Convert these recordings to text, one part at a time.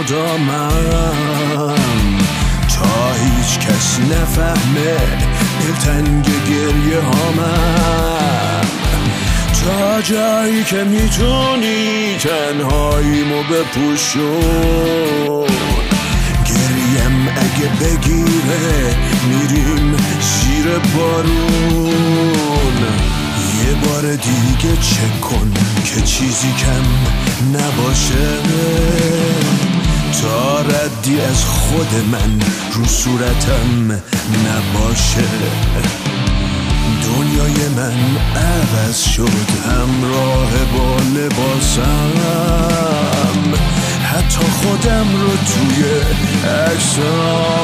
مدامم تا هیچ کس نفهمه دلتنگ گریه هامم، تا جایی که میتونی تنهاییمو بپوشون. گریم اگه بگیره میریم زیر بارون. یه بار دیگه چک کن که چیزی کم نباشه، تا ردی از خود من رو صورتم نباشه. دنیای من عوض شد همراه با لباسم، حتی خودم رو توی عکسام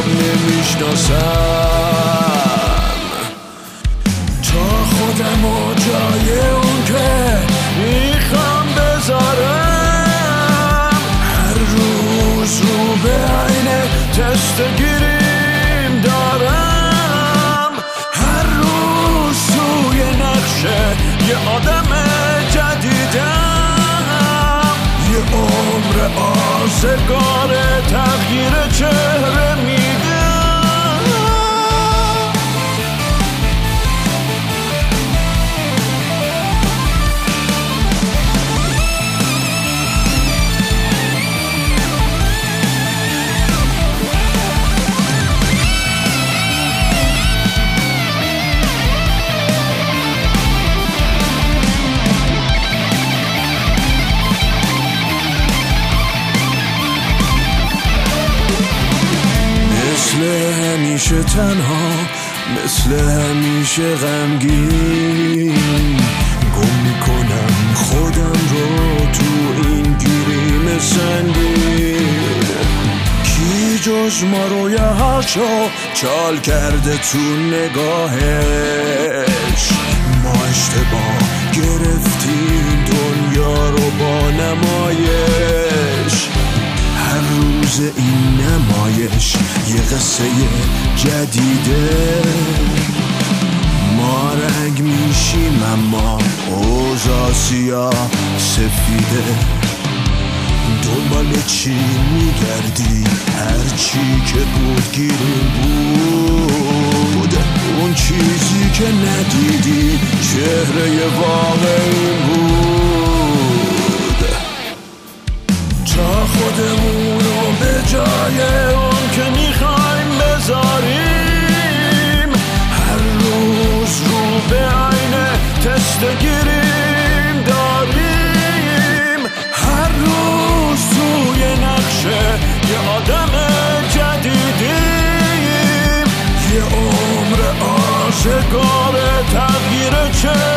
نمیشناسم. تا خودم رو جای اون که میخوام بذارم، هر روز رو به عینه تست گیریم دارم. هر روز توی نقشه یه آدم جدیدم، یه عمر آزگار تغییر چهره میدم. مثل همیشه تنها، مثل همیشه غمگین، گم میکنم خودم رو تو این گیریم سنگین. کی جز ما رو یه هاشو چال کرده تو نگاهش، ما اشتباه گرفتیم دنیا رو با نمایش. هر روز این نمایش یه قصه جدیده، ما رنگ میشیم اما اوضاع سیاه سفیده. دنبال چی میگردی؟ هر چی که بود گیریم بود، اون چیزی که ندیدی چهره واقعی بود. تا خودمونو به جای اون که میخوایم بذاریم، هر روز رو به عینه تست گیریم داریم. هر روز توی نقشه یه آدم جدیدیم، یه عمر آزگار تغییر چه